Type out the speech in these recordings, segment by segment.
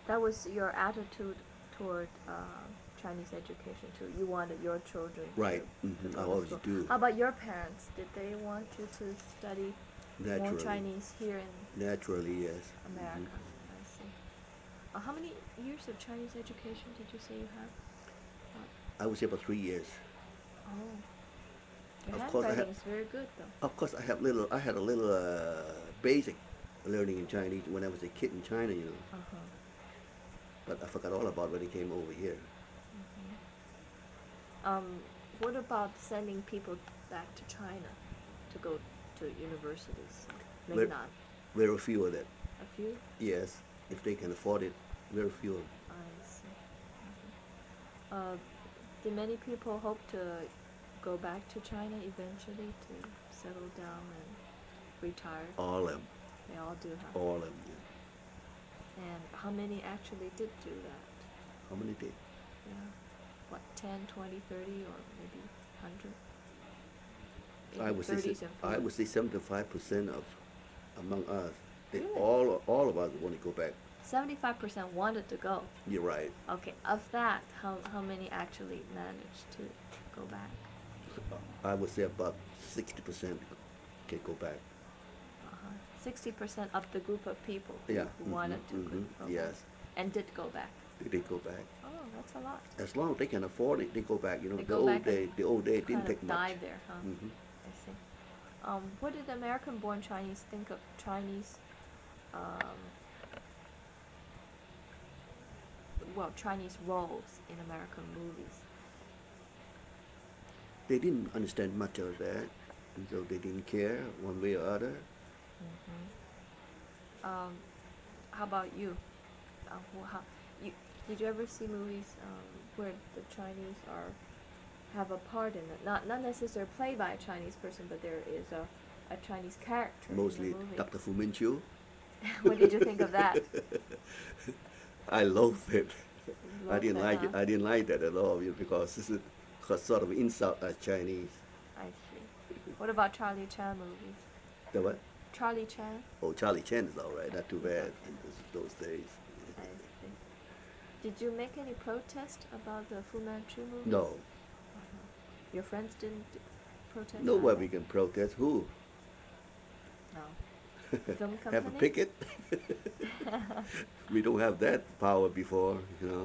That was your attitude toward Chinese education too. You wanted your children Right. to I go to always school. do. How about your parents? Did they want you to study more Naturally. Chinese here in Naturally, yes. America? I see. How many years of Chinese education did you say you have? I would say about 3 years. Oh, your Of course, I handwriting had. is very good though. Of course, I had a little basic learning in Chinese when I was a kid in China, you know. Uh-huh. But I forgot all about when I came over here. Um, what about sending people back to China to go to universities? Maybe Very, not. very few of that. A few? Yes, if they can afford it, very few. I see. Do many people hope to go back to China eventually to settle down and retire? All of them. They all do, huh? All of them. And how many actually did do that? How many did? Yeah. What, 10, 20, 30, or maybe 100? I would say 30s and 40s. I would say 75% of among us. They Really? all of us want to go back. 75% wanted to go. You're right. Okay, of that, how many actually managed to go back? I would say about 60% can go back. 60% of the group of people Yeah. who wanted to go back. Yes. And did go back. They go back. Oh, that's a lot. As long as they can afford it, they go back. You know, They the go old back day, and the old day kind didn't of take much. died there, huh? Hmm. I see. What did American-born Chinese think of Chinese, Chinese roles in American movies? They didn't understand much of that, and so they didn't care one way or other. How about you? Did you ever see movies where the Chinese have a part in it? Not necessarily played by a Chinese person, but there is a Chinese character Mostly in the movie. Dr. Fu Manchu. What did you think of that? I loathed it. I Loved didn't that, like it. huh? I didn't like that at all, you know, because this is sort of insult as Chinese. I see. What about Charlie Chan movies? The what? Charlie Chan? Oh, Charlie Chan is all right. Not too bad in those days. I see. Did you make any protest about the Fu Manchu movie? No. Your friends didn't protest? Nobody either? can protest. Who? No. Film company? Have a picket? We don't have that power before, you know.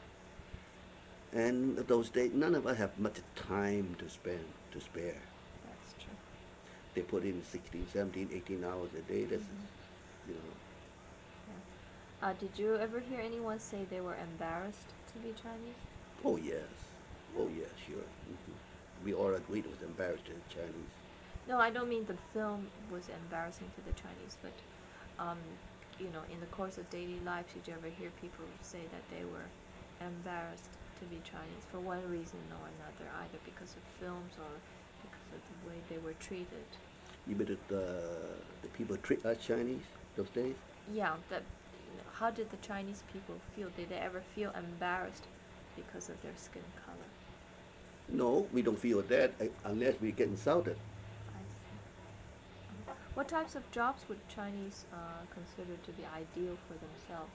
And those days, none of us have much time to spare. That's true. They put in 16, 17, 18 hours a day. That's, you know. Yeah. Did you ever hear anyone say they were embarrassed to be Chinese? Oh, yes. Oh, yes, sure. We all agreed it was embarrassing to the Chinese. No, I don't mean the film was embarrassing to the Chinese, but in the course of daily life, did you ever hear people say that they were embarrassed to be Chinese for one reason or another, either because of films or because of the way they were treated? You mean that the people treat us Chinese those days? Yeah, how did the Chinese people feel? Did they ever feel embarrassed because of their skin color? No, we don't feel that unless we get insulted. I see. What types of jobs would Chinese consider to be ideal for themselves?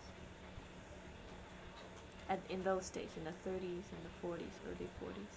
In those days, in the 30s and the 40s, early 40s?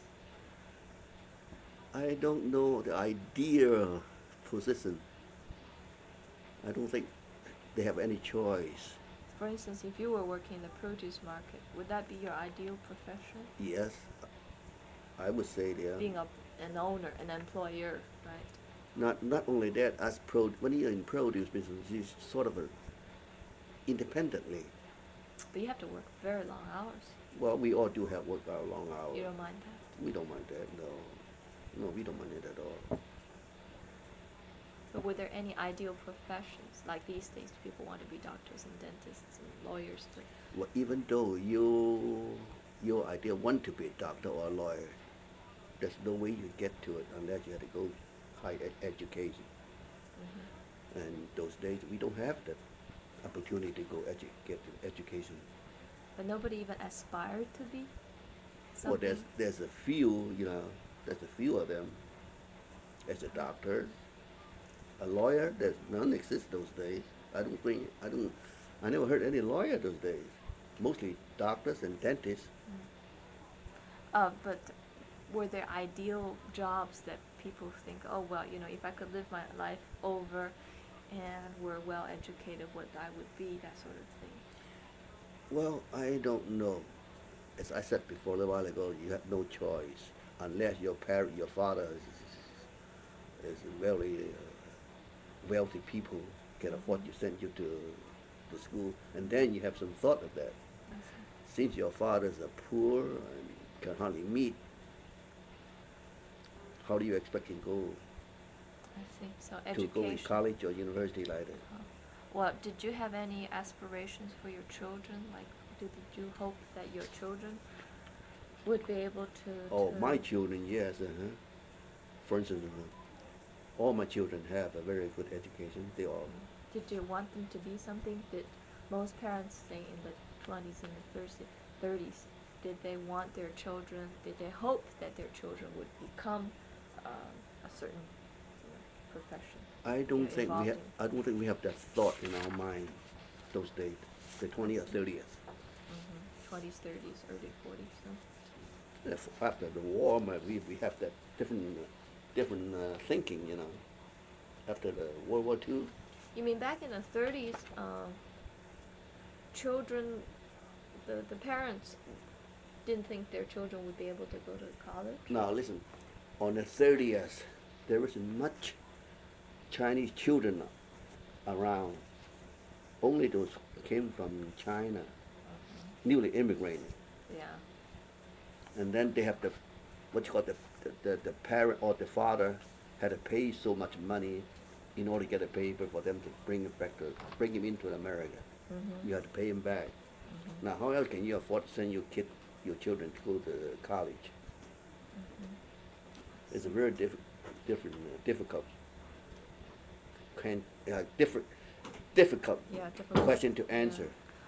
I don't know the ideal position. I don't think they have any choice. For instance, if you were working in the produce market, would that be your ideal profession? Yes, I would say they are. Being an owner, an employer, right? Not only that, when you're in produce business, you sort of independently. But you have to work very long hours. Well, we all do have work our long hours. You don't mind that? We don't mind that, no. No, we don't mind it at all. But were there any ideal professions? Like these days, people want to be doctors and dentists and lawyers too. Well, even though your idea want to be a doctor or a lawyer, there's no way you get to it unless you have to go high education. And those days, we don't have that opportunity to go get education. But nobody even aspired to be Well, something? there's a few, you know, there's a few of them. As a doctor, a lawyer, there's none exist those days. I never heard any lawyer those days. mostly doctors and dentists. But were there ideal jobs that people think, oh well, if I could live my life over and were well educated, what I would be, that sort of thing? Well, I don't know. As I said before a little while ago, you have no choice unless your father is very wealthy people can afford to send you to school, and then you have some thought of that. I see. Since your fathers are poor and can hardly meet, how do you expect him I see. So to go in education. college or university like that? Oh. Well, did you have any aspirations for your children? Like, did you hope that your children would be able to? Oh, my children, yes. For instance, all my children have a very good education. They all. Did you want them to be something? Did most parents say in the 20s and the 30s, did they want their children? Did they hope that their children would become a certain profession? I don't think we have. Evolving. I don't think we have that thought in our mind those days, the 20th, 30th. 20s, 30s, early 40s. So. After the war, we have that different thinking, After the World War II, You mean back in the 30s, children, the parents didn't think their children would be able to go to college? now listen, on the 30th, there wasn't much Chinese children around. Only those came from China, newly immigrated. Yeah. And then they have what you call the parent or the father had to pay so much money in order to get a paper for them to bring him into America. You have to pay him back. Now, how else can you afford to send your children to go to college? It's a very difficult, difficult Yeah, difficult. question to answer.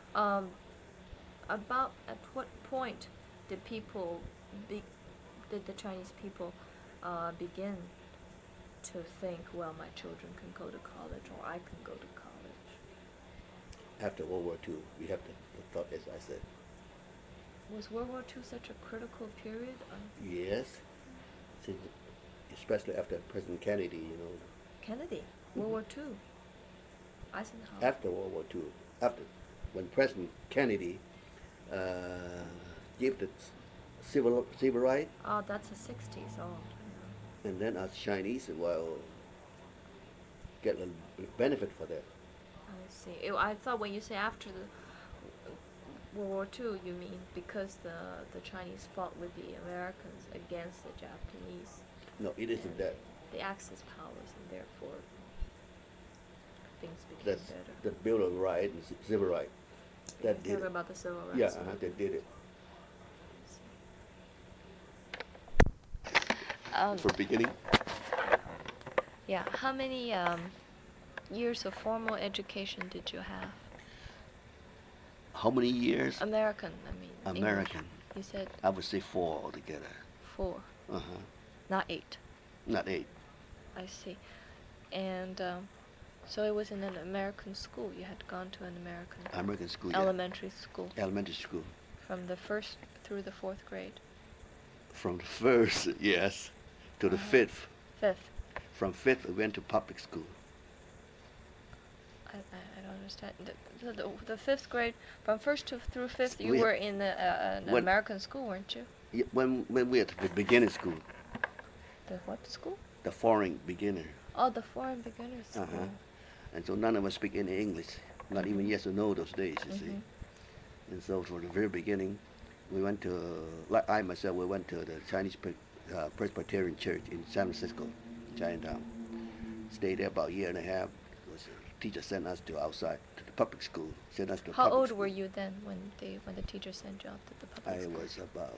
About at what point did did the Chinese people begin to think, well, my children can go to college, or I can go to college? After World War II, we have the thought, as I said. Was World War II such a critical period? Yes, especially after President Kennedy, Kennedy, World War II, Eisenhower. After World War II, when President Kennedy gave the civil rights, Oh, that's the 60s. Oh, and then us Chinese will get a benefit for that. I see. I thought when you say after the World War II, you mean because the Chinese fought with the Americans against the Japanese. No, it isn't and that. The Axis powers, and therefore things became That's better. the Bill of Rights and Civil Rights. That did Talking it. about the civil rights. Yeah, they did it. For beginning, Yeah. How many years of formal education did you have? how many years? American, I mean. English. American. You said I would say 4 altogether. 4, not 8. Not 8. I see. And so it was in an American school. You had gone to an American school. Yeah. elementary school Elementary school. from the 1st through the 4th grade. From the first, yes, to the 5th. 5th. From 5th, we went to public school. I don't understand. The 5th grade, from 1st through 5th, you We- were in an when- American school, weren't you? Yeah, when we were at the beginning school, The what school? the foreign beginner. Oh, the foreign beginner school. And so none of us speak any English, not even yes or no those days, you see. And so from the very beginning, we went to, like I myself, we went to the Chinese Presbyterian Church in San Francisco, Chinatown. Stayed there about a year and a half. The teacher sent us to outside, to the public school, sent us to How public old school. were you then when the teacher sent you out to the public I school? was about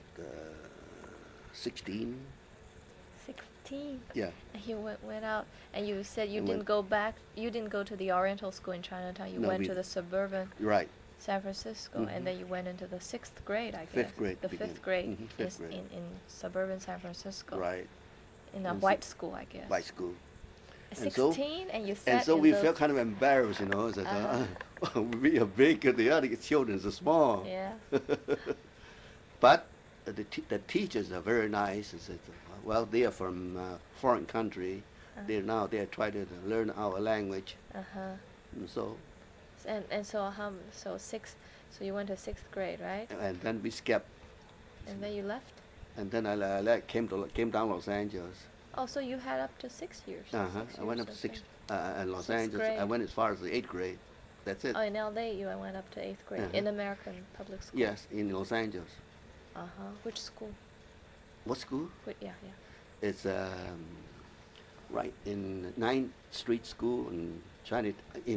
16. 16. Yeah. And you went out, and you said you I didn't went- go back. You didn't go to the Oriental school in Chinatown. You No, went we- to the suburban Right. San Francisco, Mhm. and then you went into the 6th grade, I guess. Fifth grade The began. 5th grade, Mhm, fifth grade. in suburban San Francisco. Right. In a In white school, I guess. White school. And so, 16, and you and sat so in we those. felt kind of embarrassed, you know. That, we are big and the other children are small. Yeah. But the teachers are very nice. It's, well, they are from foreign country. They are trying to learn our language. Uh-huh. And so, And so sixth, so you went to sixth grade, right? and then we skipped. And then you left? And then came down Los Angeles. Oh, so you had up to 6 years. Uh-huh. 6 I went years, up to okay. in Los Sixth Angeles. I grade. went as far as the 8th grade. That's it. Oh, in LA you went up to 8th grade Uh-huh. in American public school. Yes, in Los Angeles. Uh-huh. Which school? What school? Yeah. It's right in 9th Street School in China,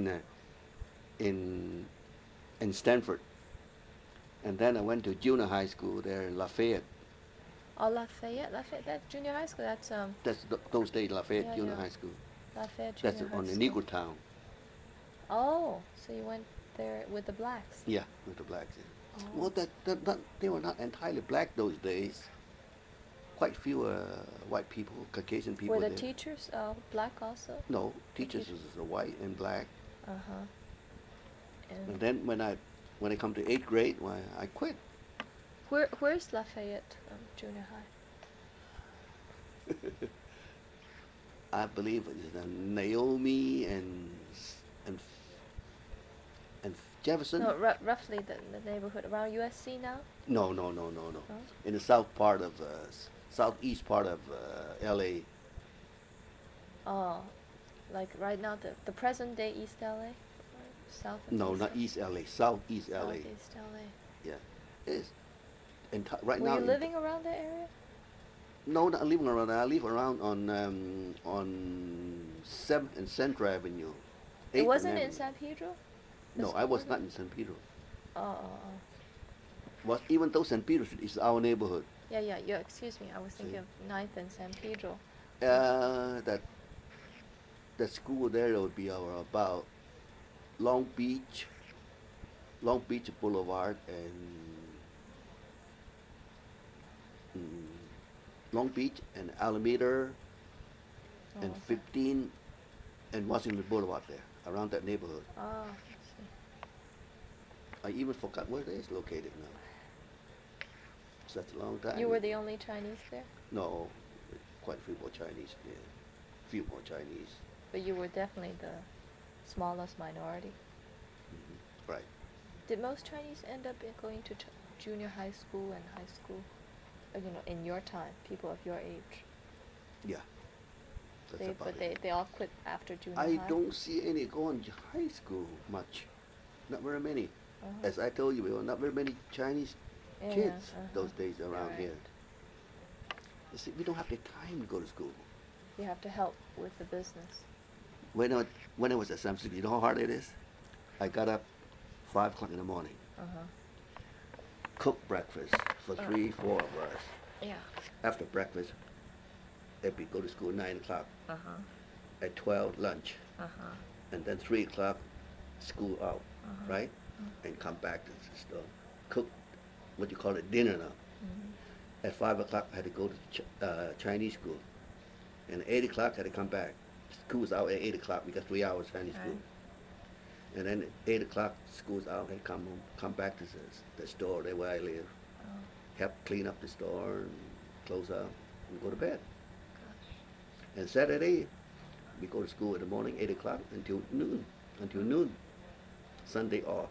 in Stanford. And then I went to junior high school there in Lafayette. Oh, Lafayette, that junior high school. That's That's those days Lafayette Yeah, Junior yeah. High School. Lafayette That's Junior High on the School. Negro Town. Oh, so you went there with the blacks. Yeah, with the blacks. Yeah. Oh. Well, they were not entirely black those days. Quite few white people, Caucasian people. Were the there. teachers black also? No, teachers teachers. was white and black. Uh-huh. And then when I come to 8th grade, why I quit. Where's Lafayette Junior High? I believe it's Naomi and Jefferson. No, roughly the neighborhood around USC now. No. No? In the south part of southeast part of L.A. Oh, like right now the present day East LA, or south. Of No, East not LA? East L.A. Southeast L.A. Southeast LA. Yeah, it's right Were now. you living around that area? No, not living around. I live around on 7th and Central Avenue. 8th It and wasn't in Avenue. San Pedro. The No, I school was wasn't? not in San Pedro. Oh. Was even though San Pedro is our neighborhood. Yeah. Excuse me. I was thinking See. of 9th and San Pedro. That school there would be about Long Beach Boulevard and Long Beach and Alameda and okay. 15 and Washington Boulevard there, around that neighborhood. Oh, I see. I even forgot where it is located now. Such a long time. You were the only Chinese there, No, quite a few more Chinese there. Few more Chinese. but you were definitely the smallest minority. Right. Did most Chinese end up going to junior high school and high school? In your time, people of your age. Yeah. That's about But it. they all quit after junior I high. don't see any going to high school much. Not very many. Uh-huh. As I told you, there were not very many Chinese Yeah, kids uh-huh. those days around Right. here. You see, we don't have the time to go to school. You have to help with the business. When I was at San Francisco, you know how hard it is? I got up 5 o'clock in the morning, Uh-huh. cooked breakfast for 3-4 of us. Yeah. After breakfast, we go to school 9 o'clock. Uh-huh. At 12, lunch. Uh-huh. And then 3 o'clock, school out, Uh-huh. right? And come back to the store, cook what you call it, dinner now. Mhm. At 5 o'clock, I had to go to Chinese school. And at 8 o'clock, I had to come back. School's out at 8 o'clock. We got 3 hours Chinese school. Right. And then at 8 o'clock, school's out. I come home, come back to the store there where I live. Oh, Help clean up the store and close up and go to bed. gosh. And Saturday, we go to school in the morning, 8 o'clock until noon. Sunday off.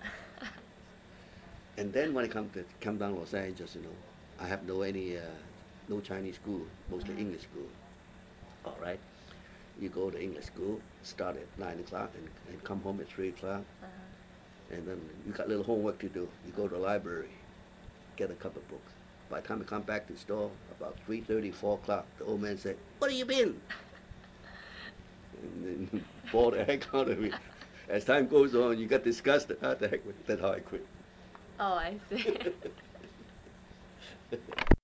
And then when I come down to Los Angeles, I have no Chinese school, mostly English school. All right. You go to English school, start at 9 o'clock and come home at 3 o'clock. Uh-huh. And then you got a little homework to do. You go to the library, get a couple of books. By the time I come back to the store, about 3:30, 4 o'clock, the old man said, "What have you been?" And then bore the heck out of me. As time goes on, you get disgusted. The heck with it. That's how I quit. Oh, I see.